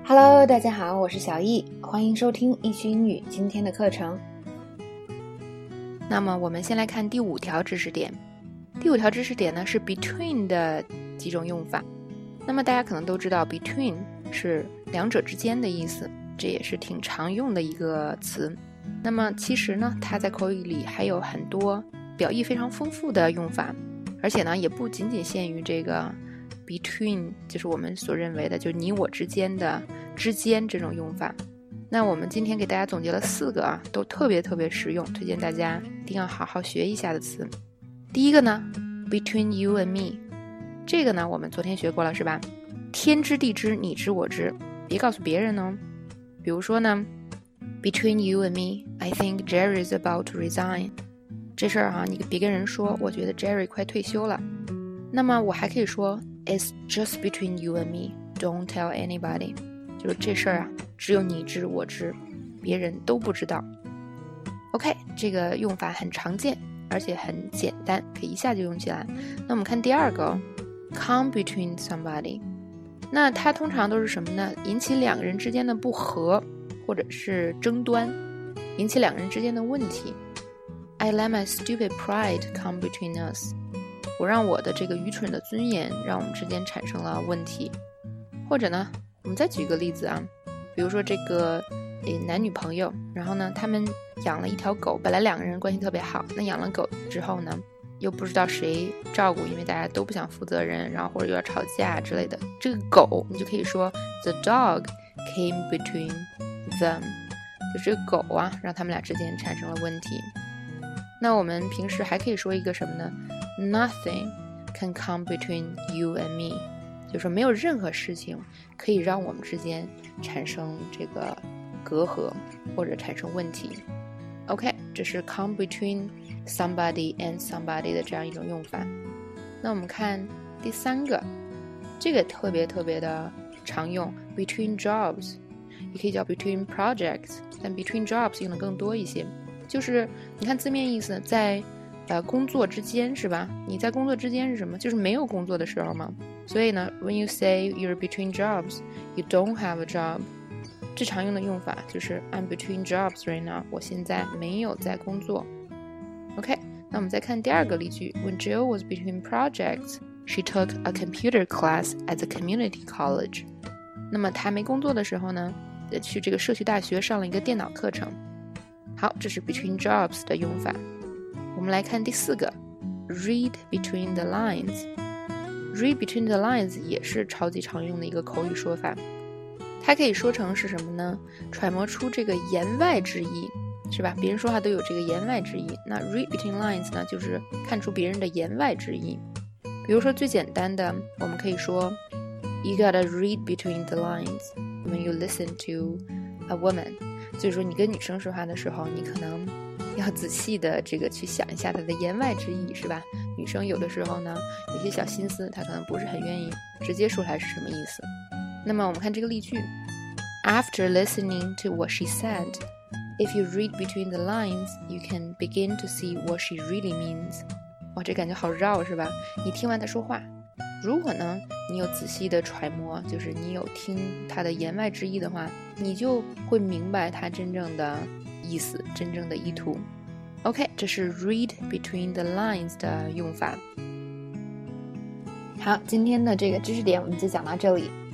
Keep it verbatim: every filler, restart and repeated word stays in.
Hello， 大家好，我是小易，欢迎收听易趣英语今天的课程。 那么我们先来看第五条知识点。第五条知识点呢是 between 的几种用法。那么大家可能都知道 between 是两者之间的意思，这也是挺常用的一个词。那么其实呢，它在口语里还有很多表意非常丰富的用法，而且呢也不仅仅限于这个 between， 就是我们所认为的就你我之间的之间这种用法。那我们今天给大家总结了四个啊，都特别特别实用，推荐大家一定要好好学一下的词。第一个呢 between you and me， 这个呢我们昨天学过了是吧？天知地知，你知我知，别告诉别人哦。比如说呢 between you and me I think Jerry is about to resign， 这事儿啊你别跟人说，我觉得 Jerry 快退休了。那么我还可以说 It's just between you and me, don't tell anybody， 就是这事儿啊只有你知我知，别人都不知道。 OK， 这个用法很常见而且很简单，可以一下就用起来。那我们看第二个、哦、come between somebody， 那它通常都是什么呢？引起两个人之间的不和或者是争端，引起两个人之间的问题。 I let my stupid pride come between us， 我让我的这个愚蠢的尊严让我们之间产生了问题。或者呢我们再举一个例子啊，比如说这个男女朋友，然后呢他们养了一条狗，本来两个人关系特别好，那养了狗之后呢又不知道谁照顾，因为大家都不想负责任，然后或者又要吵架之类的，这个狗你就可以说 The dog came between them， 就这个狗啊让他们俩之间产生了问题。那我们平时还可以说一个什么呢？ Nothing can come between you and me， 就是说没有任何事情可以让我们之间产生这个隔阂或者产生问题。 OK， 这是 come between somebody and somebody 的这样一种用法。那我们看第三个，这个特别特别的常用， between jobs， 也可以叫 between projects， 但 between jobs 用的更多一些。就是你看字面意思，在呃工作之间是吧？你在工作之间是什么？就是没有工作的时候嘛。所以呢 when you say you're between jobs you don't have a job， 最常用的用法就是 I'm between jobs right now， 我现在没有在工作。 OK， 那我们再看第二个例句， When Jill was between projects she took a computer class at the community college， 那么她没工作的时候呢去这个社区大学上了一个电脑课程。好，这是 between jobs 的用法。我们来看第四个 read between the lines。 read between the lines 也是超级常用的一个口语说法，它可以说成是什么呢？揣摩出这个言外之意，是吧？别人说话都有这个言外之意，那 read between lines 呢就是看出别人的言外之意。比如说最简单的，我们可以说 You gotta read between the lines when you listen to a woman， 就是说你跟女生说话的时候，你可能要仔细的这个去想一下她的言外之意，是吧？女生有的时候呢有些小心思，她可能不是很愿意直接说出来是什么意思。那么我们看这个例句， After listening to what she said, if you read between the lines, you can begin to see what she really means。 哇，这感觉好绕是吧？你听完她说话，如果呢你有仔细的揣摩，就是你有听她的言外之意的话，你就会明白她真正的意思，真正的意图。 OK， 这是 read between the lines 的用法。 好，今天的这个知识点我们就讲到这里。